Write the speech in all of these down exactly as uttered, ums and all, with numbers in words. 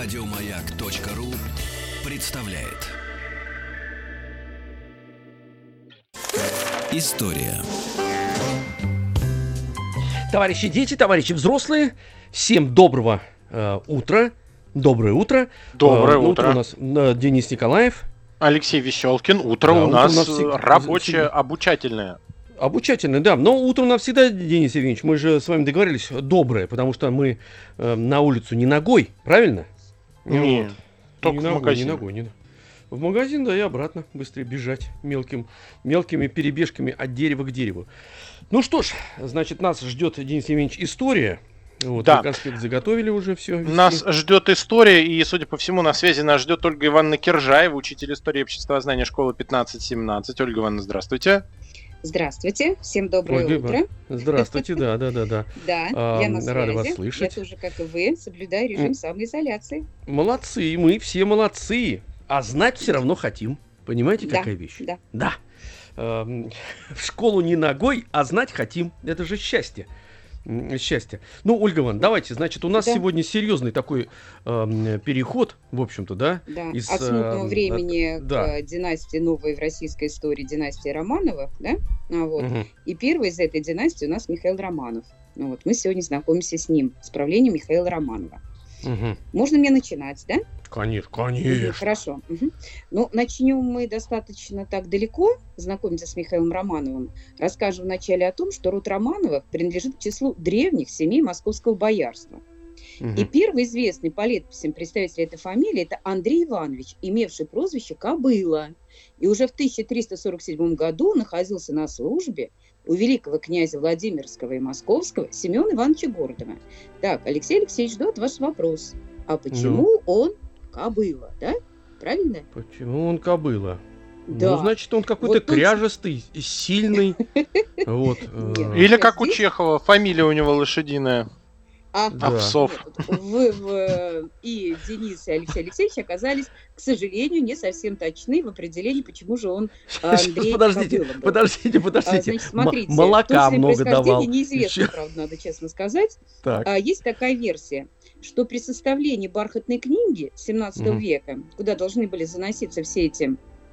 Радиомаяк.ру представляет. История. Товарищи дети, товарищи взрослые, всем доброго э, утра. Доброе утро. Доброе э, утро. утро. У нас э, Денис Николаев. Алексей Веселкин. Утро Да, у утро нас, у нас всег- рабочее, всегда- обучательное. Обучательно, да. Но утро у нас всегда, Денис Евгеньевич, мы же с вами договорились, доброе, потому что мы э, на улицу не ногой, правильно? Не, Вот. только не в ногой, магазин. Не ногой, не на- В магазин, да, и обратно быстрее бежать мелким, мелкими перебежками от дерева к дереву. Ну что ж, значит, нас ждет, Денис Евгеньевич, история. Вот, Да. мы конспект заготовили уже все. Нас ждет история, и, судя по всему, на связи нас ждет Ольга Ивановна Киржаева, учитель истории обществознания школы пятнадцать семнадцать. Ольга Ивановна, здравствуйте. Здравствуйте, всем доброе Ольга утро. Ивановна, здравствуйте, да, да, да, да. Да, А, я на связи. рада вас слышать. Я тоже, как и вы, соблюдаю режим М. самоизоляции. Молодцы, мы все молодцы. А знать все равно хотим. Понимаете, Да, какая вещь? да. Да. Эм, В школу не ногой, а знать хотим. Это же счастье. М, Счастье. Ну, Ольга Ивановна, давайте, значит, у нас Да. сегодня серьезный такой эм, переход, в общем-то, да? Да. Из, От смутного э, времени от- к да. э, династии новой в российской истории, династии Романовых, да? А вот. Мгм. И первый из этой династии у нас Михаил Романов. Ну вот, мы сегодня знакомимся с ним, с правлением Михаила Романова. Мгм. Можно мне начинать, да? Конечно, Мгм, конечно. Хорошо. Мгм. Ну, начнем мы достаточно так далеко, знакомиться с Михаилом Романовым. Расскажем вначале о том, что род Романовых принадлежит к числу древних семей московского боярства. И Мгм. первый известный по летописям представитель этой фамилии – это Андрей Иванович, имевший прозвище Кобыла. И уже в тысяча триста сорок седьмом году находился на службе у великого князя Владимирского и Московского Семена Ивановича Гордова. Так, Алексей Алексеевич, ждет ваш вопрос. А почему он Кобыла, да? Правильно? Почему он кобыла? Да. Ну, значит, он какой-то Вот тут- кряжестый, сильный. Вот. э, Нет. Или А как у здесь- Чехова, фамилия у него лошадиная. А Да. Овсов. Вы, вы и Денис, и Алексей Алексеевич оказались, к сожалению, не совсем точны в определении, почему же он Сейчас, Андрей подождите, Кобыла был. подождите, А, подождите. значит, М- смотрите, молока точное много давал. происхождение неизвестно, Еще- правда, надо честно сказать. Так. А, есть такая версия, что при составлении бархатной книги семнадцатого Мгм. века, куда должны были заноситься все эти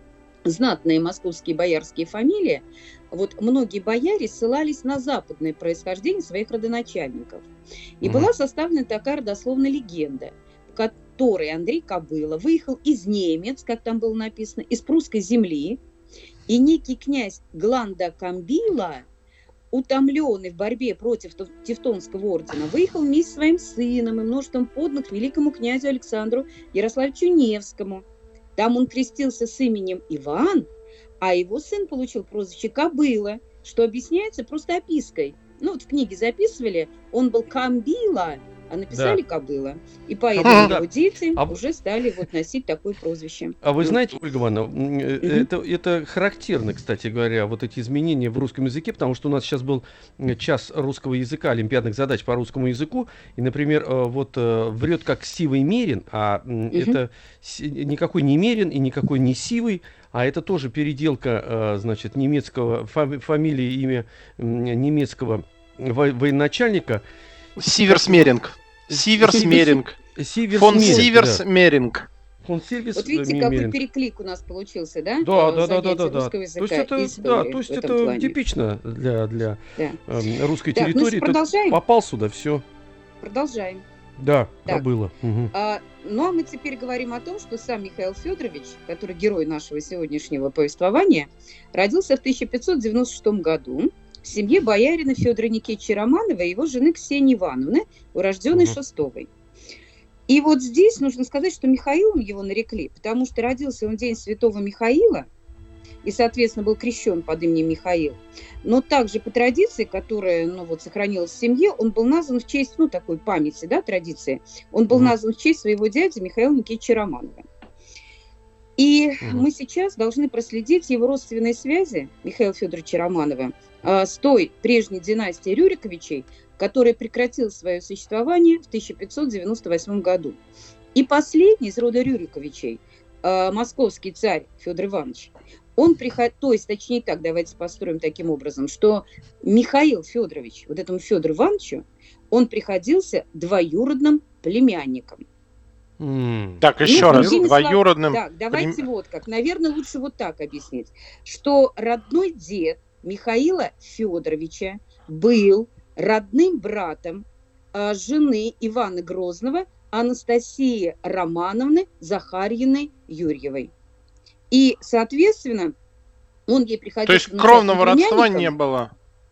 знатные московские боярские фамилии, вот многие бояре ссылались на западное происхождение своих родоначальников. И Мгм. была составлена такая родословная легенда, в которой Андрей Кобыла выехал из Немец, как там было написано, из прусской земли, и некий князь Гланда Камбила, утомленный в борьбе против Тев- Тевтонского ордена, выехал вместе с своим сыном и множеством подданных великому князю Александру Ярославичу Невскому. Там он крестился с именем Иван, а его сын получил прозвище Кобыла, что объясняется просто опиской. Ну, вот в книге записывали, он был Камбила, а написали Кобыла. И поэтому Да. его дети А- уже стали вот носить такое прозвище. А вы Ну, знаете, Ольга Ивановна, м, э, это, это характерно, кстати говоря, вот эти изменения в русском языке, потому что у нас сейчас был э, час русского языка, олимпиадных задач по русскому языку, и, например, э, вот э, врет как сивый мерин, а м, это с- никакой не мерин и никакой не сивый, а это тоже переделка, э, значит, немецкого, фами- фамилии, имя м, немецкого во- военачальника. Сиверсмеринг. Сиверсмеринг. Сиверс Фон Меринг, да. Сиверсмеринг. Фон Сиверс Вот видите, Ме- какой Меринг. переклик у нас получился, да? Да, Э, да, да, да, занятие да, да. русского То есть языка это, и да, истории то есть в этом это плане. типично для, для Да. эм, русской Так, ну территории. что, Тут продолжаем? попал сюда, все. Продолжаем. Да, Так. было. Мгм. А, ну а мы теперь говорим о том, что сам Михаил Федорович, который герой нашего сегодняшнего повествования, родился в тысяча пятьсот девяносто шестом году в семье боярина Федора Никитича Романова и его жены Ксении Ивановны, урожденной Мгм. Шестовой. И вот здесь нужно сказать, что Михаилом его нарекли, потому что родился он в день Святого Михаила и, соответственно, был крещен под именем Михаил. Но также по традиции, которая, ну, вот, сохранилась в семье, он был назван в честь, ну, такой памяти, да, традиции, он был Мгм. назван в честь своего дяди Михаила Никитича Романова. И Мгм. мы сейчас должны проследить его родственные связи Михаила Федоровича Романова а, с той прежней династией Рюриковичей, которая прекратила свое существование в тысяча пятьсот девяносто восьмом году. И последний из рода Рюриковичей, а, московский царь Федор Иванович, он приходил, то есть, точнее так, давайте построим таким образом, что Михаил Федорович, вот этому Федору Ивановичу, он приходился двоюродным племянником. М. Так, Ну, еще раз, другими словами, двоюродным... так, давайте прим- вот как. Наверное, лучше вот так объяснить, что родной дед Михаила Федоровича был родным братом а, жены Ивана Грозного Анастасии Романовны Захарьиной Юрьевой. И, соответственно, он ей То приходился есть внучатым кровного родства не племянником. было.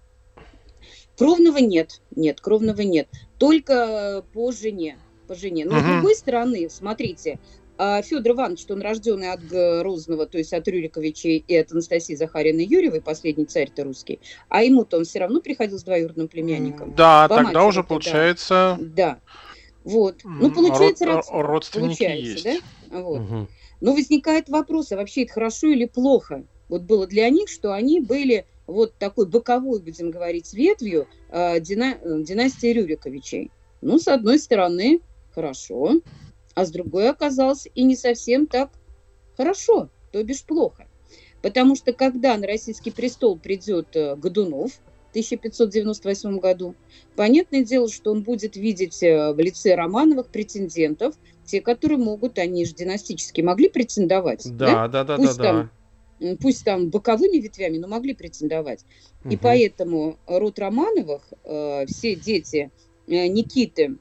Кровного нет, нет, кровного нет. Только по жене, по жене. Но с Мгм. другой стороны, смотрите, а, Федор Иванович, он рожденный от Грозного, то есть от Рюриковича и от Анастасии Захарьиной Юрьевой, последний царь-то русский, а ему-то он все равно приходился двоюродным племянником. Да, По тогда уже матери-то, да. получается Да. Вот. Ну, м, получается род- родство. родственники Получается, есть. да? Вот. Мгм. Но возникает вопрос, а вообще это хорошо или плохо? Вот было для них, что они были вот такой боковой, будем говорить, ветвью э, дина- э, династии Рюриковичей. Ну, с одной стороны, хорошо, а с другой оказалось и не совсем так хорошо, то бишь плохо. Потому что когда на российский престол придет э, Годунов в тысяча пятьсот девяносто восьмом году, понятное дело, что он будет видеть э, в лице Романовых претендентов, те, которые могут, они же династически могли претендовать, да? Да, да, да, да, Пусть да. там, м, пусть там боковыми ветвями, но могли претендовать. И Мгм. поэтому род Романовых, э, все дети э, Никиты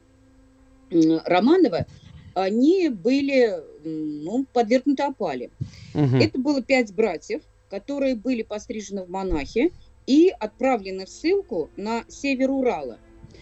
м, Романова, они были м, ну, подвергнуты опале. Мгм. Это было пять братьев, которые были пострижены в монахи и отправлены в ссылку на север Урала.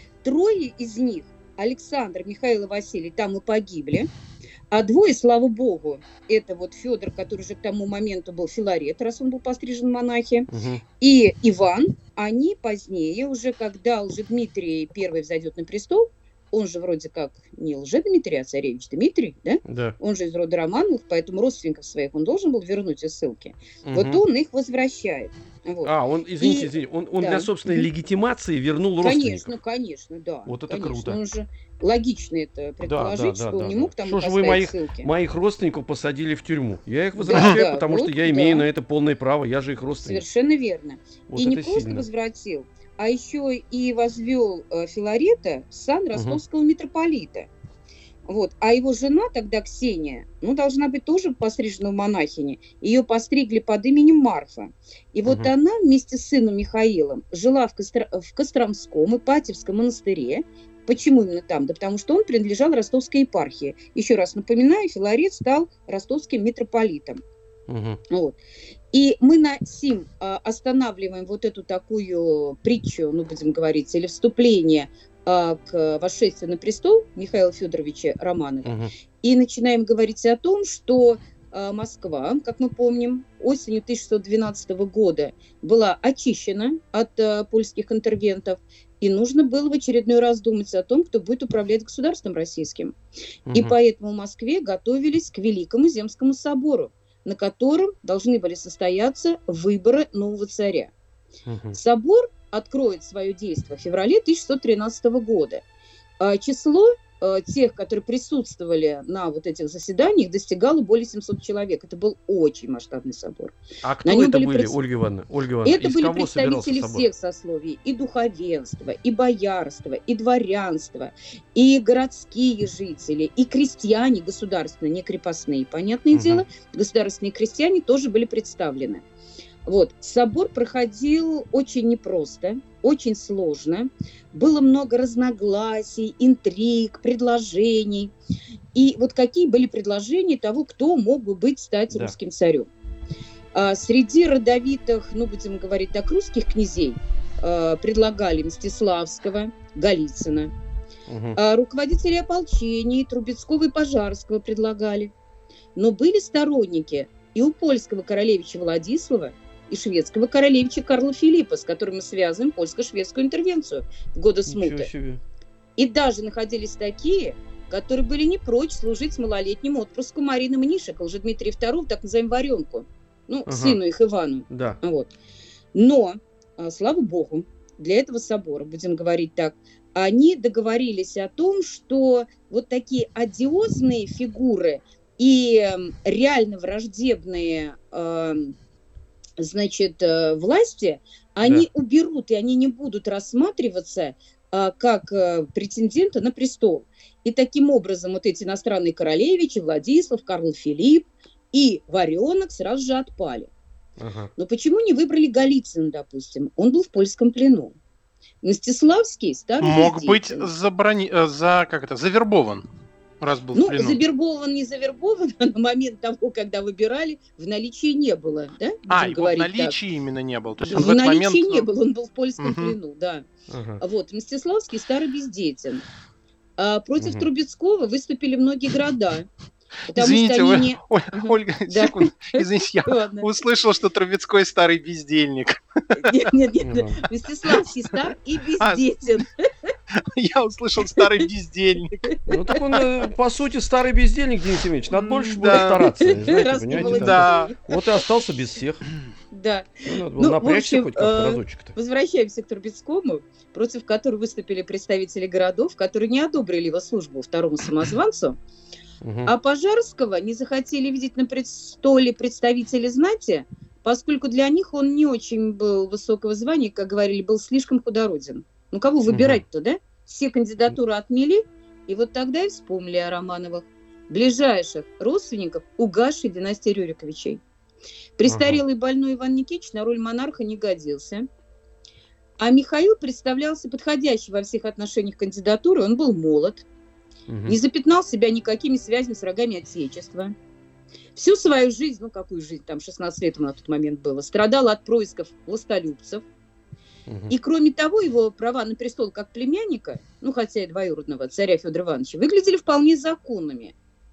Трое из них, Александр, Михаил и Василий, там и погибли. А двое, слава богу, это вот Федор, который же к тому моменту был Филарет, раз он был пострижен в монахи, Мгм. и Иван, они позднее, уже когда Лжедмитрий первый взойдет на престол, он же вроде как не Лжедмитрий, а царевич Дмитрий, да? Да. Он же из рода Романовых, поэтому родственников своих он должен был вернуть из ссылки. Вот Мгм. он их возвращает. Вот. А, он, извините, И- извините, он, он да. для собственной Мгм. легитимации вернул Конечно, родственников. конечно, да. Вот это конечно. круто. Он же логично это предположить, да, что он да, не да. мог там Что их ж вы оставить моих- в ссылке. Моих родственников посадили в тюрьму. Я их возвращаю, да, потому вот, что я имею да. на это полное право. Я же их родственник. Совершенно верно. Вот И не это просто сильно. возвратил, а еще и возвел э, Филарета в сан ростовского митрополита. Вот. А его жена тогда, Ксения, ну, должна быть тоже пострижена в монахини. Ее постригли под именем Марфа. И вот Мгм. она вместе с сыном Михаилом жила в, Костро... в Костромском Ипатьевском монастыре. Почему именно там? Да потому что он принадлежал ростовской епархии. Еще раз напоминаю, Филарет стал ростовским митрополитом. Мгм. Вот. И мы на сим а, останавливаем вот эту такую притчу, ну, будем говорить, или вступление а, к восшествию на престол Михаила Федоровича Романова. Мгм. И начинаем говорить о том, что а, Москва, как мы помним, осенью тысяча шестьсот двенадцатого года была очищена от а, польских интервентов, и нужно было в очередной раз думать о том, кто будет управлять государством российским. И Мгм. поэтому в Москве готовились к Великому Земскому собору, на котором должны были состояться выборы нового царя. Мгм. Собор откроет свое действие в феврале тысяча шестьсот тринадцатого года. А Число а, тех, которые присутствовали на вот этих заседаниях, достигало более семисот человек. Это был очень масштабный собор. А На кто нем это были были, пред- Ольга Ивановна? Ольга Ивановна, Это из были кого собирался представители собор? всех сословий, и духовенства, и боярства, и дворянства, и городские жители, и крестьяне государственные, не крепостные, понятное Мгм. дело, государственные крестьяне тоже были представлены. Вот. Собор проходил очень непросто, очень сложно. Было много разногласий, интриг, предложений. И вот какие были предложения того, кто мог бы быть, стать Да. русским царем. А, Среди родовитых, ну, будем говорить так, русских князей а, предлагали Мстиславского, Голицына. Мгм. А руководители ополчений Трубецкого и Пожарского предлагали. Но были сторонники и у польского королевича Владислава, и шведского королевича Карла Филиппа, с которым мы связываем польско-шведскую интервенцию в годы Ничего смуты. себе. И даже находились такие, которые были не прочь служить малолетнему отпрыску Марины Мнишек, Лжедмитрия второго, так называемую варенку, ну, Ага. сыну их Ивану. Да. Вот. Но, а, слава богу, для этого собора, будем говорить так, они договорились о том, что вот такие одиозные фигуры и эм, реально враждебные эм, значит, э, власти, они уберут, и они не будут рассматриваться а, как а, претендента на престол. И таким образом вот эти иностранные королевичи, Владислав, Карл Филипп и Варенок сразу же отпали. Ага. Но почему не выбрали Голицына, допустим? Он был в польском плену. Мстиславский старый Мог быть бездетен. заброни... э, за... как это, завербован, раз был в Ну, плену. завербован, не завербован, а на момент того, когда выбирали, в наличии не было, да? А, Будем его в говорить наличии именно не было. То есть так. он В в этот наличии момент... не было, он был в польском Мгм. плену, да. Ага. Вот, Мстиславский старый бездетен. А против Мгм. Трубецкого выступили многие города. Потому Извините, что вы... они не... Ой, Ага. Ольга, Да. секунду. Извините, я Ладно. услышал, что Трубецкой старый бездельник. Нет, нет, нет. Ага. Мстиславский стар и А, бездетен. Я услышал старый бездельник. Ну так он, э, по сути, старый бездельник, Денис Евгеньевич. Надо больше было Да. стараться. Знаете, Раз не понимаете, было да. Да. детей. Вот и остался без всех. Да. Ну, надо было Ну, в напрячься общем, хоть как-то э, разочек-то. Возвращаемся к Трубецкому, против которого выступили представители городов, которые не одобрили его службу второму самозванцу. Мгм. А Пожарского не захотели видеть на престоле представителей знати, поскольку для них он не очень был высокого звания, как говорили, был слишком худороден. Ну, кого выбирать-то, да? Все кандидатуры отмели, и вот тогда и вспомнили о Романовых, ближайших родственников угасшей династии Рюриковичей. Престарелый больной Иван Никитич на роль монарха не годился, а Михаил представлялся подходящей во всех отношениях кандидатурой, он был молод, Мгм. не запятнал себя никакими связями с врагами Отечества. Всю свою жизнь, ну какую жизнь, там шестнадцать лет ему на тот момент было, страдал от происков властолюбцев. Мгм. И кроме того, его права на престол как племянника, ну хотя и двоюродного царя Федора Ивановича, выглядели вполне законными.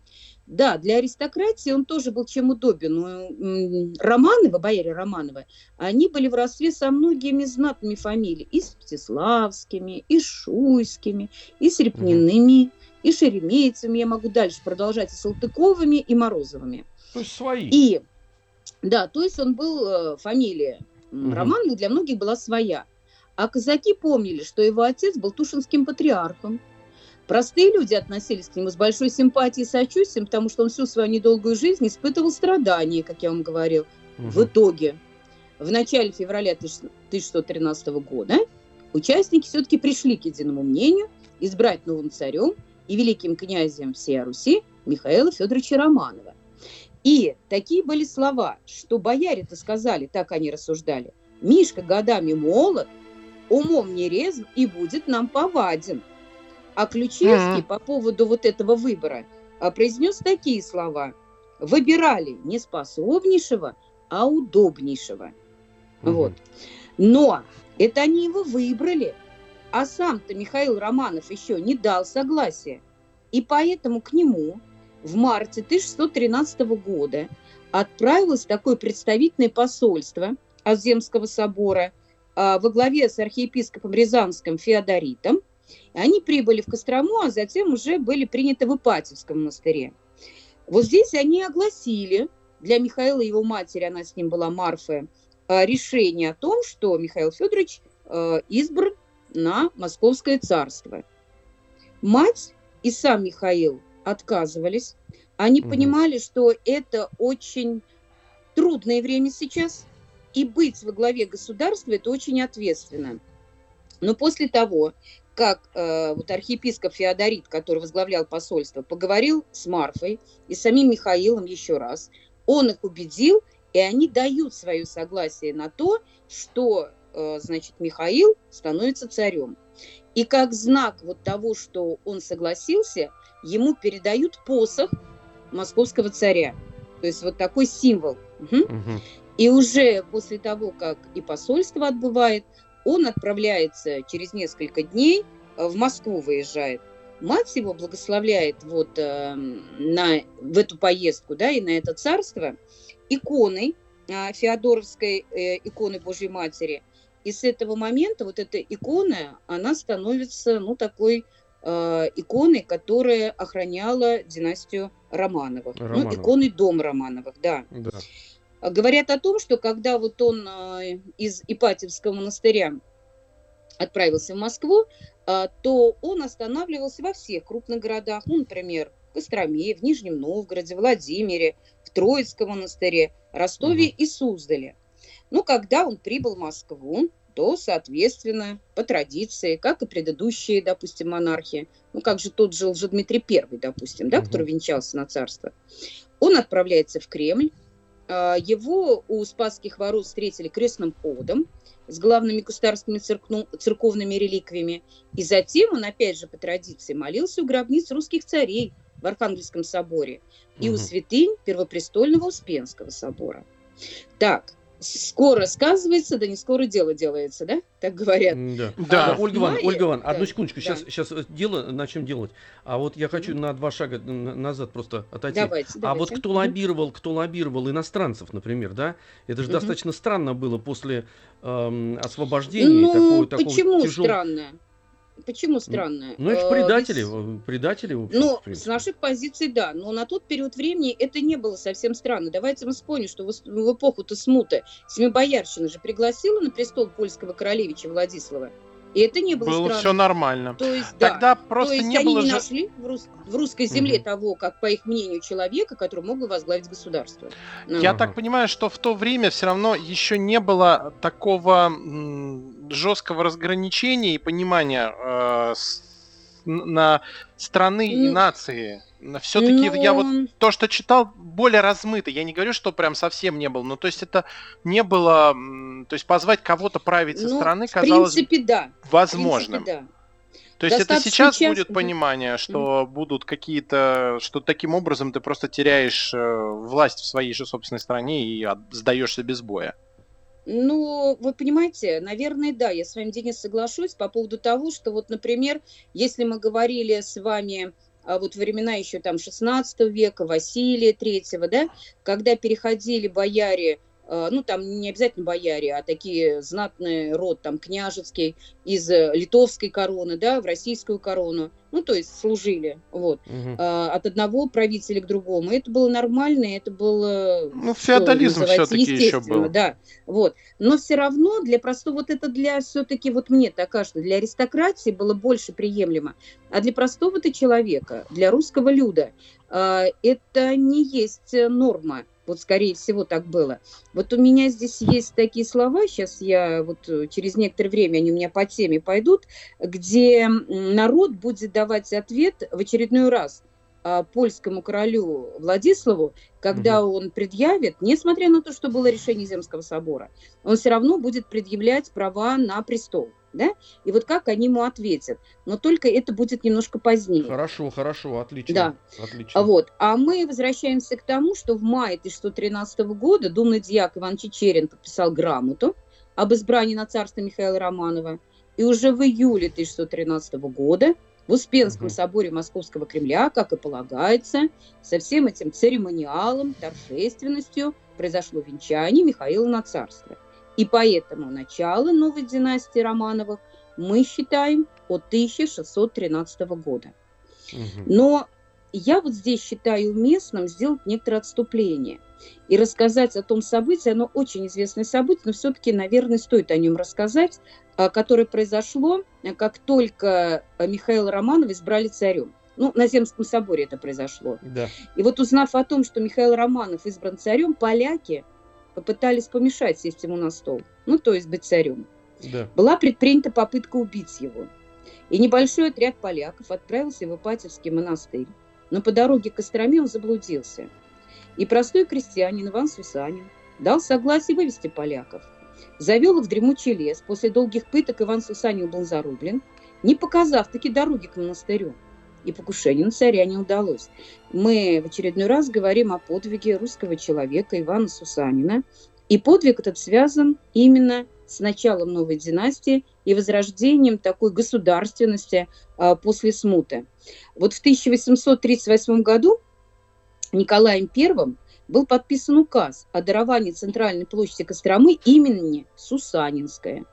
Да, для аристократии он тоже был чем удобен. Но м, Романовы, бояре Романовы, они были в родстве со многими знатными фамилиями. И с Мстиславскими, и с Шуйскими, и с Репниными, и Шереметьевыми. Я могу дальше продолжать, и Салтыковыми, и Морозовыми. То есть свои. И, да, то есть он был, э, фамилия м, Мгм. Романовых для многих была своя. А казаки помнили, что его отец был тушинским патриархом. Простые люди относились к нему с большой симпатией и сочувствием, потому что он всю свою недолгую жизнь испытывал страдания, как я вам говорил. Мгм. В итоге, в начале февраля тысяча шестьсот тринадцатого года участники все-таки пришли к единому мнению избрать новым царем и великим князем всей Руси Михаила Федоровича Романова. И такие были слова, что бояре-то сказали, так они рассуждали: «Мишка годами молод, умом не резв и будет нам поваден». А Ключевский Мгм. по поводу вот этого выбора а, произнес такие слова: «Выбирали не способнейшего, а удобнейшего». Мгм. Вот. Но это они его выбрали, а сам-то Михаил Романов еще не дал согласия. И поэтому к нему в марте тысяча шестьсот тринадцатого года отправилось такое представительное посольство от Земского собора а, во главе с архиепископом Рязанским Феодоритом. И они прибыли в Кострому, а затем уже были приняты в Ипатьевском монастыре. Вот здесь они огласили для Михаила и его матери, она с ним была, Марфа, а, решение о том, что Михаил Федорович а, избран на Московское царство. Мать и сам Михаил отказывались. Они Мгм. понимали, что это очень трудное время сейчас, и быть во главе государства – это очень ответственно. Но после того, как э, вот архиепископ Феодорит, который возглавлял посольство, поговорил с Марфой и с самим Михаилом еще раз, он их убедил, и они дают свое согласие на то, что, э, значит, Михаил становится царем. И как знак вот того, что он согласился, ему передают посох московского царя. То есть вот такой символ. Мгм. Мгм. И уже после того, как и посольство отбывает, он отправляется через несколько дней, э, в Москву выезжает. Мать его благословляет вот э, на, в эту поездку, да, и на это царство иконой, э, Феодоровской э, иконы Божьей Матери. И с этого момента вот эта икона, она становится, ну, такой э, иконой, которая охраняла династию Романовых. Романовых. Ну, иконой дом Романовых, да. Да. Говорят о том, что когда вот он э, из Ипатьевского монастыря отправился в Москву, э, то он останавливался во всех крупных городах. Ну, например, в Костроме, в Нижнем Новгороде, Владимире, в Троицком монастыре, Ростове Мгм. и Суздале. Ну, когда он прибыл в Москву, то, соответственно, по традиции, как и предыдущие, допустим, монархи, ну, как же тот же Лжедмитрий Первый, допустим, да, Мгм. который венчался на царство, он отправляется в Кремль. А, Его у Спасских ворот встретили крестным ходом с главными государственными церкну- церковными реликвиями. И затем он, опять же, по традиции, молился у гробниц русских царей в Архангельском соборе и у Мгм. святынь Первопрестольного Успенского собора. Так, скоро сказывается, да не скоро дело делается, да? Так говорят. М-да. Да. Да, А в Ольга Ивановна, мае, Ольга Ивановна, одну да, секундочку, да, сейчас, сейчас дело начнем делать. А вот я хочу мгм. на два шага н- назад просто отойти. Давайте, А вот давайте. кто Мгм. лоббировал, кто лоббировал иностранцев, например, да? Это же Мгм. достаточно странно было после эм, освобождения и такого, Ну, такого почему тяжелого... странно? Почему странно? Ну, это же Э, предатели, ведь, э, предатели, в общем, в ну, с принципе. наших позиций, да, но на тот период времени это не было совсем странно. Давайте мы вспомним, что в, ис- в эпоху-то смуты Семибоярщина же пригласила на престол польского королевича Владислава, и это не было Было все странно. нормально. То есть, да, Тогда то просто есть не они было не же... нашли в, рус- в русской земле Мгм. того, как, по их мнению, человека, который мог бы возглавить государство. Ну Я вот. так Ага. понимаю, что в то время все равно еще не было такого м, жесткого разграничения и понимания э, с- н- на страны и Н- нации. Все-таки я вот Но то, что читал, более размыто. Я не говорю, что прям совсем не было, но то есть это не было, м, то есть позвать кого-то править со Ну, стороны в казалось принципе, да. В принципе, возможным. да. То есть это Достаточно сейчас часто. будет понимание, что будут какие-то, что таким образом ты просто теряешь э, власть в своей же собственной стране и от- сдаешься без боя. Ну, вы понимаете, наверное, да, я с вами, Денис, соглашусь по поводу того, что вот, например, если мы говорили с вами а вот времена еще там шестнадцатого века, Василия Третьего, да, когда переходили бояре, э, ну там не обязательно бояре, а такие знатный род там княжеский из э, литовской короны, да, в российскую корону, ну то есть служили, вот, Мгм. а, от одного правителя к другому. Это было нормально, это было, Ну, что феодализм называется, все-таки еще естественно, был. да, вот. Но все равно для простого, вот это для все-таки, вот мне так кажется, для аристократии было больше приемлемо, а для простого-то человека, для русского люда, а, это не есть э, норма. Вот, скорее всего, так было. Вот у меня здесь есть такие слова, сейчас я вот э, через некоторое время, они у меня по теме пойдут, где м, народ будет давать ответ в очередной раз а, польскому королю Владиславу, когда Мгм. он предъявит, несмотря на то, что было решение Земского собора, он все равно будет предъявлять права на престол. Да? И вот как они ему ответят. Но только это будет немножко позднее. Хорошо, хорошо, отлично, Да. А отлично. Вот. А мы возвращаемся к тому, что в мае тысяча шестьсот тринадцатого года думный дьяк Иван Чичерин подписал грамоту об избрании на царство Михаила Романова. И уже в июле тысяча шестьсот тринадцатого года в Успенском Мгм. соборе Московского Кремля, как и полагается, со всем этим церемониалом, торжественностью произошло венчание Михаила на царство. И поэтому начало новой династии Романовых мы считаем от тысяча шестьсот тринадцатого года. Мгм. Но я вот здесь считаю уместным сделать некоторое отступление и рассказать о том событии, оно очень известное событие, но все-таки, наверное, стоит о нем рассказать, а, которое произошло, а, как только а, Михаила Романова избрали царем. Ну, на Земском соборе это произошло. Да. И вот узнав о том, что Михаил Романов избран царем, поляки попытались помешать сесть ему на стол, ну, то есть быть царем. Да. Была предпринята попытка убить его. И небольшой отряд поляков отправился в Ипатьевский монастырь. Но по дороге к Костроме он заблудился. И простой крестьянин Иван Сусанин дал согласие вывести поляков. Завел их в дремучий лес. После долгих пыток Иван Сусанин был зарублен, не показав таки дороги к монастырю. И покушение на царя не удалось. Мы в очередной раз говорим о подвиге русского человека Ивана Сусанина. И подвиг этот связан именно с началом новой династии и возрождением такой государственности а, после смуты. Вот в тысяча восемьсот тридцать восьмом году Николаем Первым был подписан указ о даровании центральной площади Костромы имени Сусанинская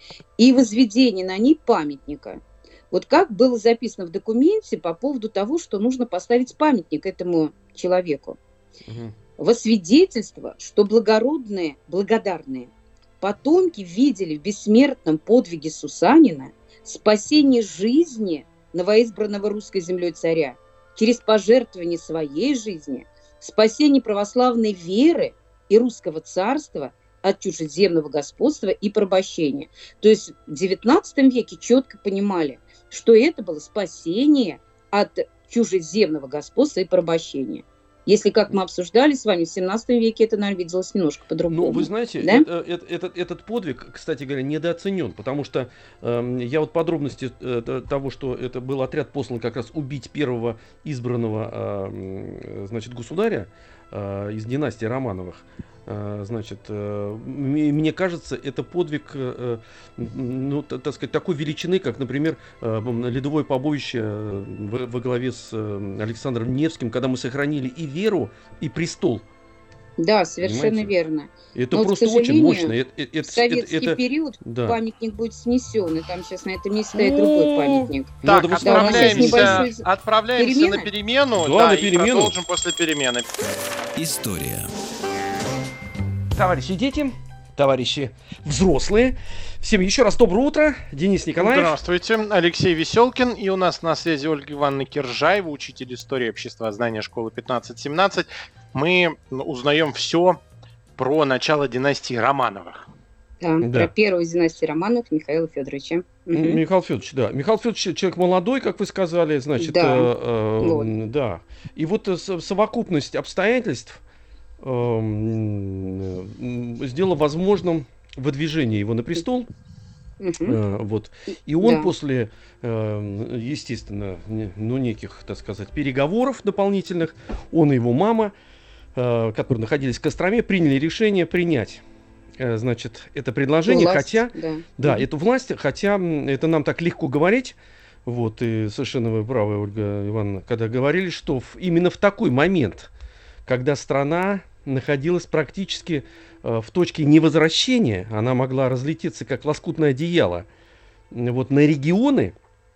и возведении на ней памятника. Вот как было записано в документе по поводу того, что нужно поставить памятник этому человеку. Мгм. Во свидетельство, что благородные, благодарные потомки видели в бессмертном подвиге Сусанина спасение жизни новоизбранного русской землей царя через пожертвование своей жизни, спасение православной веры и русского царства от чужеземного господства и порабощения. То есть в девятнадцатом веке четко понимали, что это было спасение от чужеземного господства и порабощения. Если, как мы обсуждали с вами, в семнадцатом веке это, наверное, виделось немножко по-другому. Ну, вы знаете, да? это, это, этот, этот подвиг, кстати говоря, недооценен, потому что э, я вот подробности э, того, что это был отряд послан как раз убить первого избранного э, значит, государя э, из династии Романовых, э, значит, э, мне кажется, это подвиг, э, ну, так сказать, такой величины, как, например, э, ледовое побоище во, во главе с э, Александром Невским, когда мы сохранили и веру, и престол. Да, совершенно Понимаете? верно. Это Но, просто к очень мощно. Это, это, в советский это, период да. памятник будет снесен, и там сейчас на этом месте стоит другой памятник. Так, Надо отправляемся, небольшой отправляемся перемена? на перемену, Да, да, на и перемену. продолжим после перемены. История. Товарищи дети, товарищи взрослые, всем еще раз доброе утро. Денис Николаев. Здравствуйте, Алексей Веселкин. И у нас на связи Ольга Ивановна Киржаева, учитель истории обществознания школы пятнадцать семнадцать. Мы узнаем все про начало династии Романовых. Да, Да. про первую из династии Романовых Михаила Федоровича. М, Мгм. Михаил Федорович, да. Михаил Федорович человек молодой, как вы сказали, значит, Да. э, э, Вот. м, да. И вот э, со- совокупность обстоятельств э, м, м, сделала возможным выдвижение его на престол. Мгм. Э, вот. И он Да. после, э, естественно, не- ну, неких, так сказать, переговоров дополнительных, он и его мама, э, которые находились в Костроме, приняли решение принять, э, значит, это предложение, Власть, хотя, да. да, Мгм. эту власть, хотя м, это нам так легко говорить, вот, и совершенно вы правы, Ольга Ивановна, когда говорили, что в- именно в такой момент, когда страна находилась практически э, в точке невозвращения, она могла разлететься как лоскутное одеяло, м, вот, на регионы,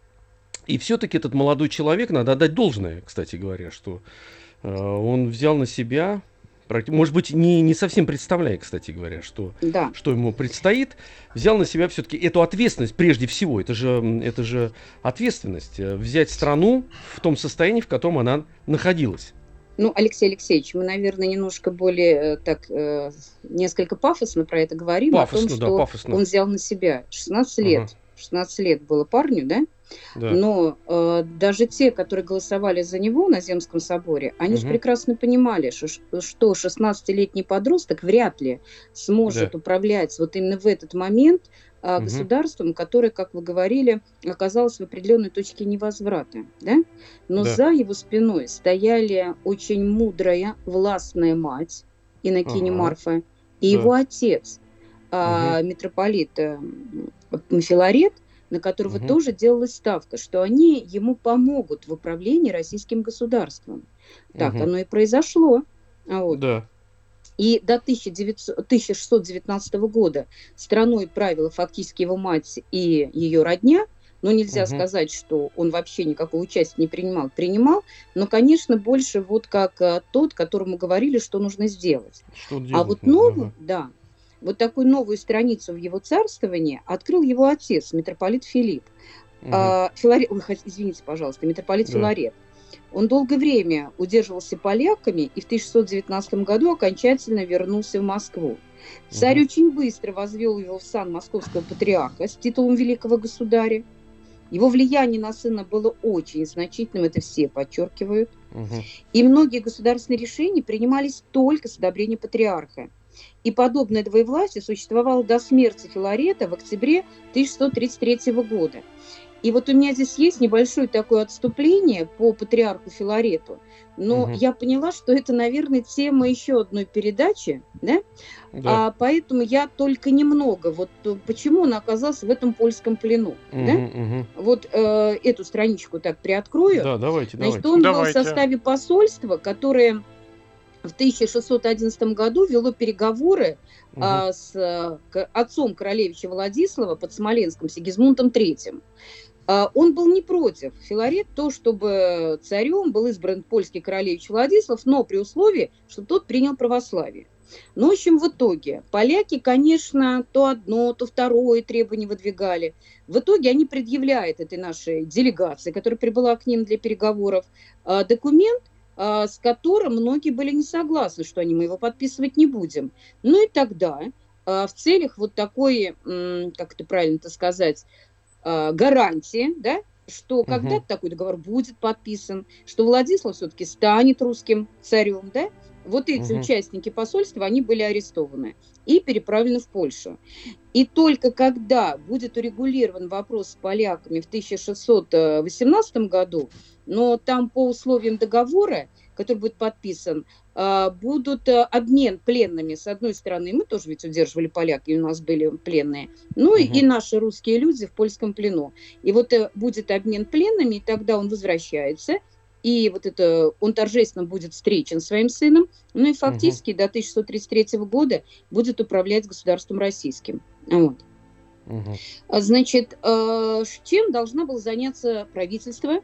и все-таки этот молодой человек, надо отдать должное, кстати говоря, что э, он взял на себя, практи- может быть, не, не совсем представляя, кстати говоря, что, Да. что ему предстоит, взял на себя все-таки эту ответственность прежде всего. Это же, м, это же ответственность, э, взять страну в том состоянии, в котором она находилась. Ну, Алексей Алексеевич, мы, наверное, немножко более э, так э, несколько пафосно про это говорим, Пафосно, о том, да, что пафосно. он взял на себя шестнадцать лет. Ага. шестнадцать лет было парню, да? Да. Но э, даже те, которые голосовали за него на Земском соборе, они же Мгм. прекрасно понимали, что, что шестнадцатилетний подросток вряд ли сможет Да. управлять вот именно в этот момент а, Мгм. государством, которое, как вы говорили, оказалось в определенной точке невозврата. Да? Но Да. за его спиной стояли очень мудрая, властная мать Иннокене Ага. Марфа и Да. его отец, а, митрополит э, м, Филарет, на которого Мгм. тоже делалась ставка, что они ему помогут в управлении российским государством. Так Мгм. оно и произошло. А вот. Да. И до тысяча девятьсот тысяча шестьсот девятнадцатого года страной правила фактически его мать и ее родня, но нельзя Мгм. сказать, что он вообще никакого участия не принимал. Принимал, но, конечно, больше вот как а, тот, которому говорили, что нужно сделать. Что А делать вот надо? новую, Ага. да, вот такую новую страницу в его царствовании открыл его отец, митрополит Филипп. Мгм. А, Филарет, ой, хот- извините, пожалуйста, митрополит Да. Филарет. Он долгое время удерживался поляками и в тысяча шестьсот девятнадцатом году окончательно вернулся в Москву. Царь Мгм. очень быстро возвел его в сан московского патриарха с титулом великого государя. Его влияние на сына было очень значительным, это все подчеркивают. Мгм. И многие государственные решения принимались только с одобрения патриарха. И подобное двоевластие существовало до смерти Филарета в октябре тысяча шестьсот тридцать третьего года. И вот у меня здесь есть небольшое такое отступление по патриарху Филарету, но Мгм. я поняла, что это, наверное, тема еще одной передачи, да? Да. А, поэтому я только немного, вот э, почему он оказался в этом польском плену, да? Мгм. Мгм. Вот э, эту страничку так приоткрою. Да, давайте, Значит, давайте. он Давайте. был в составе посольства, которое в тысяча шестьсот одиннадцатом году вело переговоры Мгм. а, с а, к- отцом королевича Владислава под Смоленском, Сигизмундом третьим. А, он был не против, Филарет, то, чтобы царем был избран польский королевич Владислав, но при условии, что тот принял православие. Ну, в общем, в итоге поляки, конечно, то одно, то второе требование выдвигали. В итоге они предъявляют этой нашей делегации, которая прибыла к ним для переговоров, а, документ, а, с которым многие были не согласны, что они, мы его подписывать не будем. Ну и тогда в целях вот такой, как это правильно-то сказать, гарантии, да, что когда-то угу. такой договор будет подписан, что Владислав все-таки станет русским царем, да, вот эти угу. участники посольства, они были арестованы и переправлены в Польшу. И только когда будет урегулирован вопрос с поляками в тысяча шестьсот восемнадцатом году, но там по условиям договора, который будет подписан, будут обмен пленными. С одной стороны, мы тоже ведь удерживали поляк, и у нас были пленные, ну угу. и наши русские люди в польском плену. И вот будет обмен пленными, и тогда он возвращается, и вот это он торжественно будет встречен своим сыном, ну и фактически угу. до тысяча шестьсот тридцать третьего года будет управлять государством российским. Вот. Угу. Значит, чем должна была заняться правительство,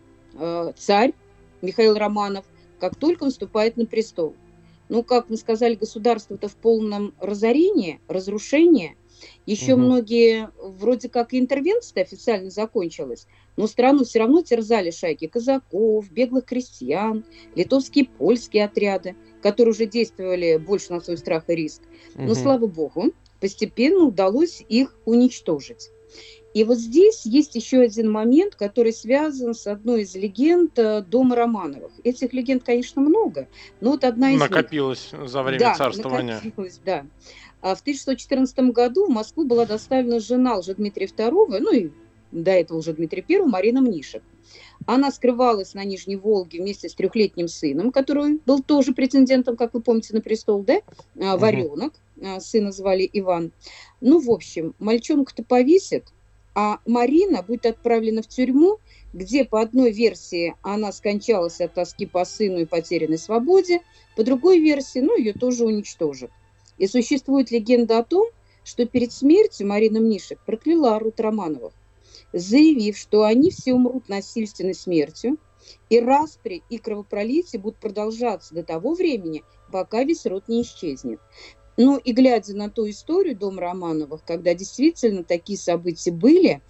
царь Михаил Романов, как только он вступает на престол? Ну, как мы сказали, государство-то в полном разорении, разрушении. Еще угу. многие, вроде как и интервенция официально закончилась, но страну все равно терзали шайки казаков, беглых крестьян, литовские, польские отряды, которые уже действовали больше на свой страх и риск. Угу. Но, слава богу, постепенно удалось их уничтожить. И вот здесь есть еще один момент, который связан с одной из легенд дома Романовых. Этих легенд, конечно, много, но вот одна из накопилось них... за время да, царствования. Накопилось, да. А в тысяча шестьсот четырнадцатом году в Москву была доставлена жена Лжедмитрия второго, ну и до этого Лжедмитрия первого, Марина Мнишек. Она скрывалась на Нижней Волге вместе с трехлетним сыном, который был тоже претендентом, как вы помните, на престол, да? А, Варенок, угу. сына звали Иван. Ну, в общем, мальчонку-то повесят, а Марина будет отправлена в тюрьму, где по одной версии она скончалась от тоски по сыну и потерянной свободе, по другой версии, ну, ее тоже уничтожат. И существует легенда о том, что перед смертью Марина Мнишек прокляла род Романовых, заявив, что они все умрут насильственной смертью, и распри и кровопролитие будут продолжаться до того времени, пока весь род не исчезнет. Ну и глядя на ту историю дома Романовых, когда действительно такие события были,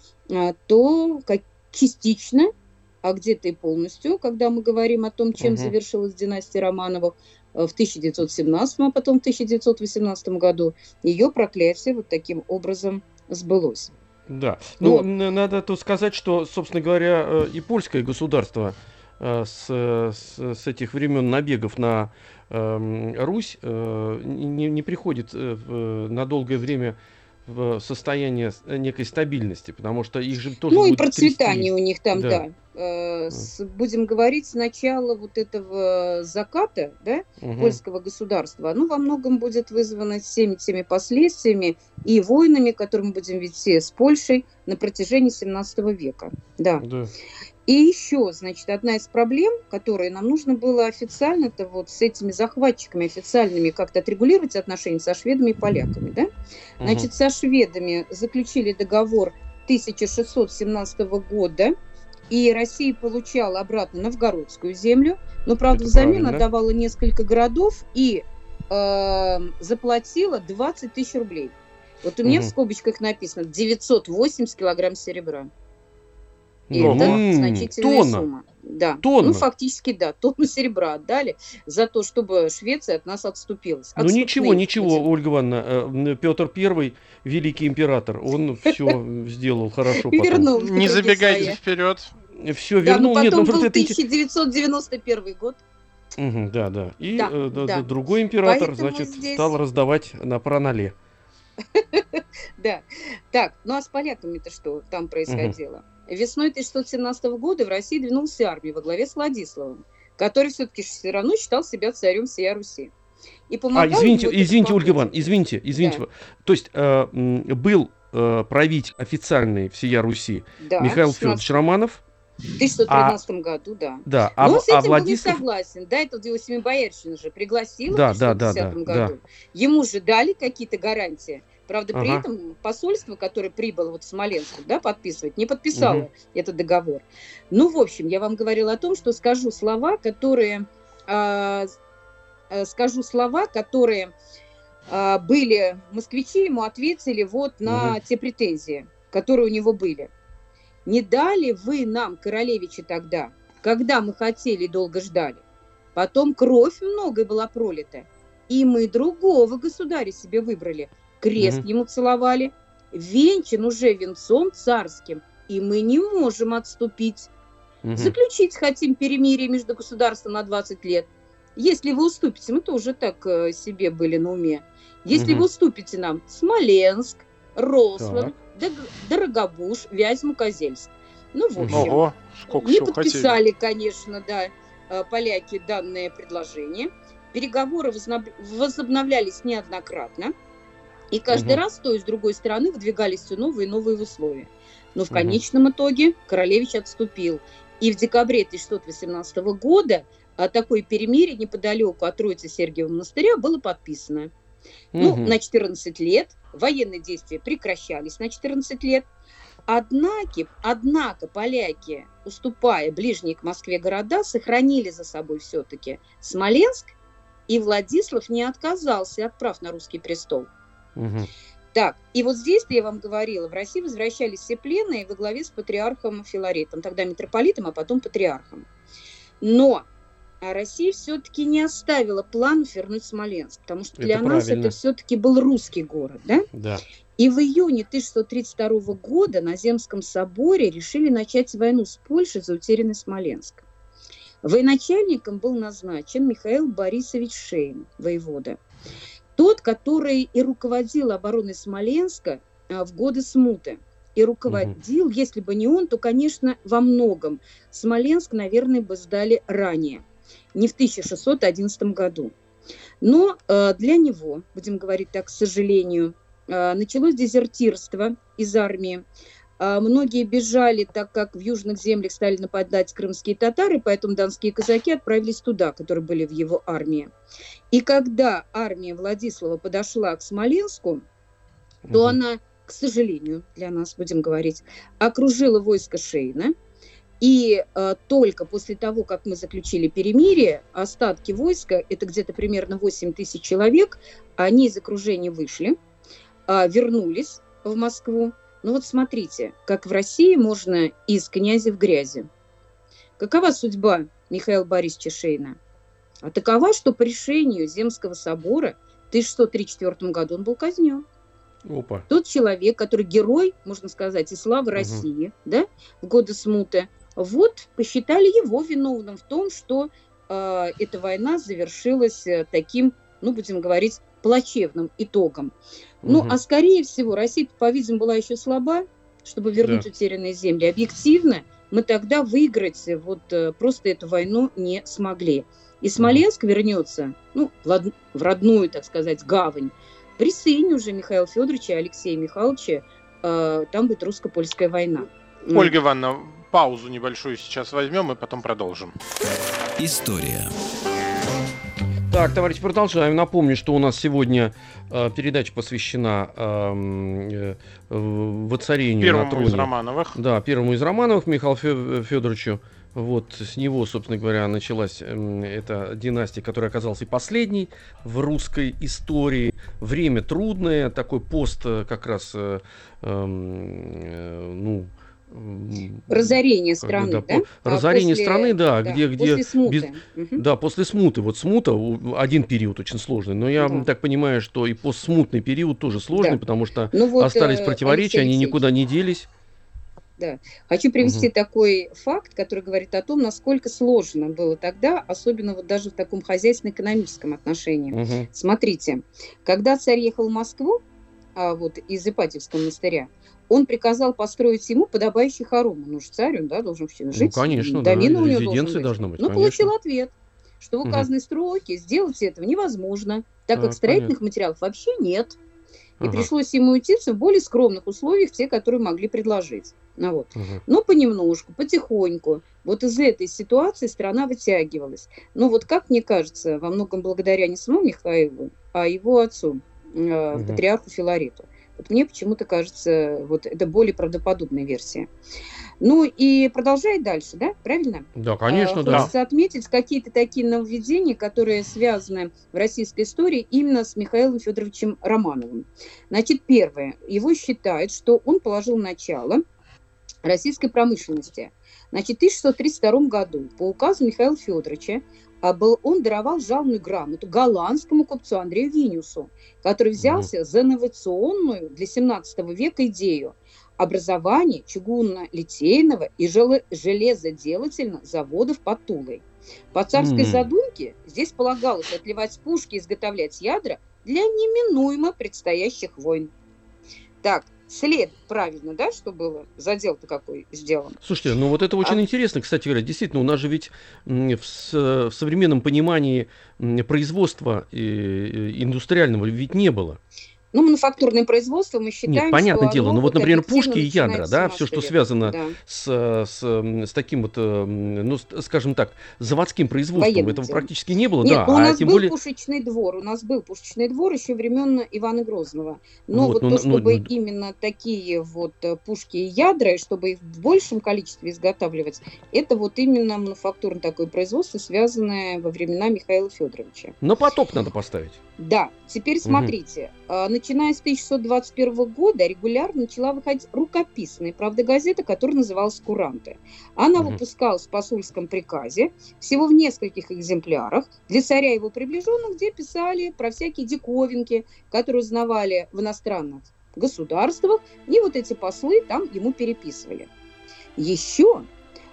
то как частично, а где-то и полностью, когда мы говорим о том, чем угу. завершилась династия Романовых в тысяча девятьсот семнадцатом, а потом в тысяча девятьсот восемнадцатом году, ее проклятие вот таким образом сбылось. Да, ну, ну надо тут сказать, что, собственно говоря, и польское государство с, с, с этих времен набегов на э, Русь э, не, не приходит э, на долгое время в состояние некой стабильности, потому что их же тоже... Ну и процветание трясти. У них там, да. да. Э, с, будем говорить, с начала вот этого заката, да, угу. польского государства, оно во многом будет вызвано всеми теми последствиями и войнами, которые мы будем вести с Польшей на протяжении семнадцатого века. Да. да. И еще, значит, одна из проблем, которые нам нужно было официально-то вот с этими захватчиками официальными как-то отрегулировать отношения со шведами и поляками, да? Значит, uh-huh. со шведами заключили договор тысяча шестьсот семнадцатого года, и Россия получала обратно новгородскую землю, но, правда, Это взамен правильно. Отдавала несколько городов и э, заплатила двадцать тысяч рублей. Вот у меня uh-huh. в скобочках написано девятьсот восемьдесят килограмм серебра. И ну, это значительная тонна. Сумма. Да. Тонна. Ну, фактически, да, тонну серебра отдали за то, чтобы Швеция от нас отступилась. Ну, ничего, ничего, будем. Ольга Ивановна, Петр Первый, великий император, он все сделал хорошо. Вернул. Не забегайте вперед. Все вернул. Да, ну, потом Нет, был тысяча девятьсот девяносто первый год. Угу, да, да. И да, э, да. другой император, Поэтому значит, здесь... стал раздавать на пронале. Да. Так, ну а с поляками-то что там происходило? Весной тысяча шестьсот семнадцатого года в России двинулась армия во главе с Владиславом, который все-таки все равно считал себя царем всей Руси. И помогал а, извините, извините, Ольга Ивановна, извините, извините. Да. То есть э, был э, правитель официальный всея Руси да, Михаил Федорович Романов. В тысяча шестьсот тринадцатом а, году, да. да Но а, с этим а Владислав... был не согласен. Да, это его Семибоярщина же пригласила да, в тысяча шестьсот да, десятом да, году. Да. Ему же дали какие-то гарантии. Правда, при ага. этом посольство, которое прибыло вот в Смоленск, да, подписывать, не подписало угу. этот договор. Ну, в общем, я вам говорила о том, что скажу слова, которые, э, э, скажу слова, которые э, были, москвичи ему ответили вот на угу. те претензии, которые у него были. Не дали вы нам, королевичи, тогда, когда мы хотели и долго ждали. Потом кровь много была пролита, и мы другого государя себе выбрали. крест Мгм. ему целовали, венчан уже венцом царским, и мы не можем отступить. Мгм. Заключить хотим перемирие между государством на двадцать лет. Если вы уступите, мы тоже так э, себе были на уме. Если Мгм. вы уступите нам Смоленск, Рославль, Так. Дог- Дорогобуж, Вязьму, Козельск. Ну, в Мгм. общем, Ого, сколько не всего хотели. подписали, конечно, да, э, поляки данное предложение. Переговоры возноб- возобновлялись неоднократно. И каждый Мгм. раз с той и с другой стороны выдвигались все новые и новые условия. Но в Мгм. конечном итоге Королевич отступил. И в декабре тысяча шестьсот восемнадцатого года а, такое перемирие неподалеку от Троицы-Сергиева монастыря было подписано. Ну, Мгм. на четырнадцать лет. Военные действия прекращались на четырнадцать лет. Однако, однако поляки, уступая ближние к Москве города, сохранили за собой все-таки Смоленск, и Владислав не отказался от прав на русский престол. Мгм. Так, и вот здесь-то я вам говорила, в России возвращались все пленные во главе с патриархом Филаретом, тогда митрополитом, а потом патриархом. Но а Россия все-таки не оставила планов вернуть Смоленск, потому что для Это нас правильно. это все-таки был русский город, да? Да. И в июне тысяча шестьсот тридцать второго года на Земском соборе решили начать войну с Польшей за утерянный Смоленск. Военачальником был назначен Михаил Борисович Шейн, воевода. Тот, который и руководил обороной Смоленска а, в годы смуты. И руководил, угу. Если бы не он, то, конечно, во многом Смоленск, наверное, бы сдали ранее, не в тысяча шестьсот одиннадцатом году. Но э, для него, будем говорить так, к сожалению, э, началось дезертирство из армии. Э, многие бежали, так как в южных землях стали нападать крымские татары, поэтому донские казаки отправились туда, которые были в его армии. И когда армия Владислава подошла к Смоленску, то угу. она, к сожалению, для нас, будем говорить, окружила войско Шейна. И э, только после того, как мы заключили перемирие, остатки войска, это где-то примерно восемь тысяч человек, они из окружения вышли, э, вернулись в Москву. Ну вот смотрите, как в России можно из князя в грязи. Какова судьба Михаила Борисовича Шейна? А такова, что по решению Земского собора в тысяча шестьсот тридцать четвёртом году он был казнен. Опа. Тот человек, который герой, можно сказать, и славы России, угу. да, в годы смуты, вот посчитали его виновным в том, что э, эта война завершилась э, таким, ну, будем говорить, плачевным итогом. Угу. Ну, а скорее всего, Россия, по-видимому, была еще слаба, чтобы вернуть да. утерянные земли. Объективно мы тогда выиграть вот э, просто эту войну не смогли. И Смоленск угу. вернется, ну, в родную, так сказать, гавань. При сыне уже Михаила Федоровича и Алексея Михайловича э, там будет русско-польская война. Ольга Ивановна, паузу небольшую сейчас возьмем и потом продолжим. История. Так, товарищи, продолжаем. Напомню, что у нас сегодня э, передача посвящена э, э, воцарению первому на троне. из Романовых. Да, первому из Романовых, Михаилу Федоровичу. Вот с него, собственно говоря, началась э, эта династия, которая оказалась и последней в русской истории. Время трудное, такой пост э, как раз, э, э, ну... Разорение страны, да? да? Разорение после, страны, да, да, где, где после смуты. Без, угу. Да, после смуты. Вот смута, один период очень сложный, но я да. так понимаю, что и постсмутный период тоже сложный, да. потому что ну вот, остались противоречия, Алексей они никуда не делись. Да. Хочу привести угу. такой факт, который говорит о том, насколько сложно было тогда, особенно вот даже в таком хозяйственно-экономическом отношении. Угу. Смотрите, когда царь ехал в Москву, а вот из Ипатьевского монастыря, он приказал построить ему подобающий хором. Ну, же царь, он, да, должен жить. Ну, конечно, да. У него должна быть. быть. Но конечно. получил ответ, что в указанной угу. строке сделать этого невозможно, так а, как строительных понятно. материалов вообще нет. И ага. пришлось ему уйти в более скромных условиях, те, которые могли предложить. Ну, вот. Угу. Но понемножку, потихоньку. Вот из этой ситуации страна вытягивалась. Ну вот, как мне кажется, во многом благодаря не самому Михаилу, а его отцу, э, угу. патриарху Филарету. Вот мне почему-то кажется, вот это более правдоподобная версия. Ну и продолжать дальше, да? Правильно? Да, конечно, а, да. Хочется отметить какие-то такие нововведения, которые связаны в российской истории именно с Михаилом Федоровичем Романовым. Значит, первое. Его считают, что он положил начало российской промышленности. Значит, в тысяча шестьсот тридцать втором году по указу Михаила Федоровича а, был, он даровал жалованную грамоту голландскому купцу Андрею Виниусу, который взялся за инновационную для семнадцатого века идею образования чугунно-литейного и желе- железоделательных заводов под Тулой. По царской М. задумке здесь полагалось отливать пушки и изготовлять ядра для неминуемо предстоящих войн. Так, след правильно, да, что было? Задел-то какой сделан. Слушайте, ну вот это очень А- интересно, кстати говоря. Действительно, у нас же ведь м, в, с- в современном понимании м, производства э, э, индустриального ведь не было. Ну, мануфактурное производство мы Нет, считаем, понятное что дело. оно Ну вот, вот например, объективно пушки и ядра, начинается да, с все, что семнадцатого связано века. Да. с, э, с, м, с таким вот, э, м, ну, с- скажем так, заводским производством, Военным этого делом. практически не было, Нет, да, ну, у а нас тем был более, пушечный двор, у нас был пушечный двор еще времен Ивана Грозного. Но вот, вот ну, то, ну, чтобы ну, именно такие вот э, пушки и ядра, и чтобы их в большем количестве изготавливать, это вот именно мануфактурное такое производство, связанное во времена Михаила Федоровича. на поток надо поставить. Да, теперь Мгм. смотрите, а, начиная с тысяча шестьсот двадцать первого года регулярно начала выходить рукописная, правда, газета, которая называлась «Куранты». Она Мгм. выпускалась в посольском приказе, всего в нескольких экземплярах, для царя и его приближенных, где писали про всякие диковинки, которые узнавали в иностранных государствах, и вот эти послы там ему переписывали. Еще,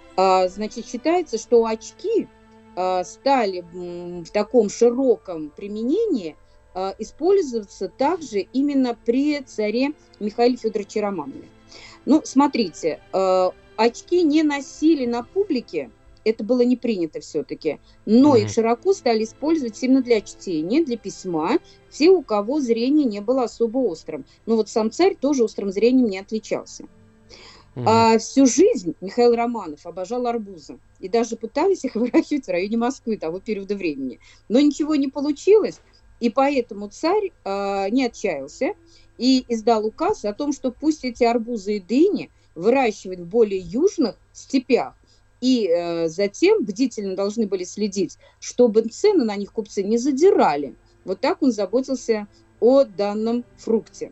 а, значит, считается, что очки а, стали м, в таком широком применении а, использоваться также именно при царе Михаиле Федоровиче Романове. Ну, смотрите, а, очки не носили на публике, это было не принято все-таки, но Мгм. их широко стали использовать именно для чтения, для письма, те, у кого зрение не было особо острым. Но вот сам царь тоже острым зрением не отличался. Мгм. А всю жизнь Михаил Романов обожал арбузы. И даже пытались их выращивать в районе Москвы того периода времени. Но ничего не получилось. И поэтому царь а, не отчаялся и издал указ о том, что пусть эти арбузы и дыни выращивают в более южных степях. И э, затем бдительно должны были следить, чтобы цены на них купцы не задирали. Вот так он заботился о данном фрукте.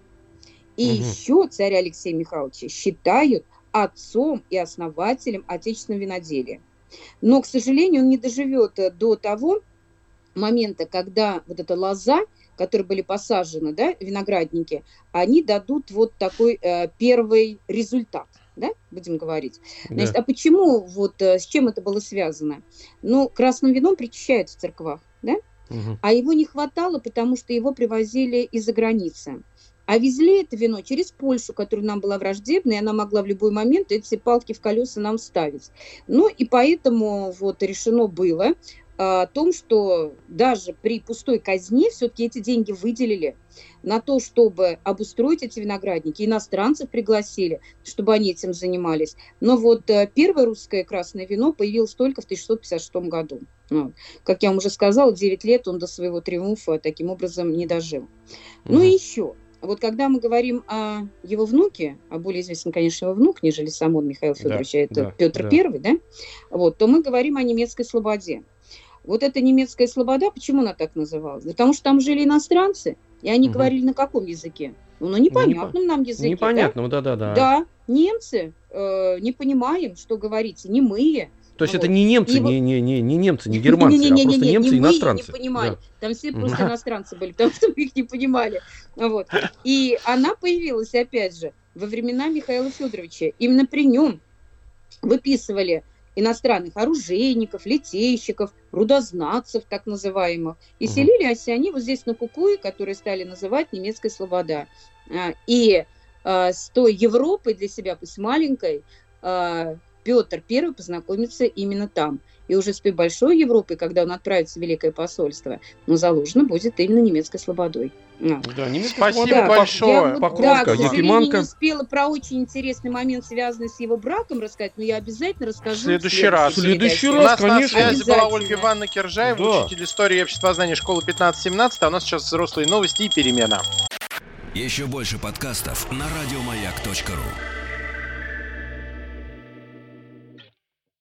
И Мгм. еще царя Алексея Михайловича считают отцом и основателем отечественного виноделия. Но, к сожалению, он не доживет э, до того момента, когда вот эта лоза, которые были посажены, да, виноградники, они дадут вот такой э, первый результат, да, будем говорить. Значит, Да. а почему, вот э, с чем это было связано? Ну, красным вином причащают в церквах, да, Мгм. а его не хватало, потому что его привозили из-за границы. А везли это вино через Польшу, которая нам была враждебна, и она могла в любой момент эти палки в колеса нам ставить. Ну и поэтому вот решено было а, о том, что даже при пустой казне все-таки эти деньги выделили на то, чтобы обустроить эти виноградники. Иностранцев пригласили, чтобы они этим занимались. Но вот э, первое русское красное вино появилось только в тысяча шестьсот пятьдесят шестом году. Вот. Как я вам уже сказала, девять лет он до своего триумфа таким образом не дожил. Ну Мгм. и еще. Вот когда мы говорим о его внуке, а более известен, конечно, его внук, нежели сам он, Михаил Да, Федорович, а это да, Петр да. Первый, да, вот, то мы говорим о немецкой слободе. Вот эта немецкая слобода, почему она так называлась? Потому что там жили иностранцы, и они Мгм. говорили на каком языке? Ну, на Ну, непо- непонятном нам языке, да? Непонятно, да-да-да. Да, немцы э, не понимаем, что говорите, немые. То есть Вот. это не немцы, И вот- не, не, не, не немцы, не германцы, а просто Не-не-не-не-не, немцы и немые иностранцы. не понимали. Да. Там все Мгм. просто иностранцы были, потому что мы их не понимали. Вот. И она появилась, опять же, во времена Михаила Федоровича. Именно при нем выписывали иностранных оружейников, литейщиков, рудознатцев, так называемых. И Мгм. селились они вот здесь на Кукуе, которые стали называть немецкой слобода. А, И а, с той Европой для себя, пусть маленькой, а, Петр Первый познакомится именно там. И уже с той большой Европой, когда он отправится в Великое посольство, но заложено будет именно немецкой слободой. А. Да, немецкая Спасибо слобода, Да, большое. я вот, Покровка, да, к сожалению, Якиманка. не успела про очень интересный момент, связанный с его браком, рассказать, но я обязательно расскажу В следующий раз. В следующий У раз, нас на конечно. связи была Обязательно. Ольга Ивановна Киржаева, Да. учитель истории и обществознания школы пятнадцать семнадцать, а у нас сейчас взрослые новости и перемена. Еще больше подкастов на радиомаяк точка ру.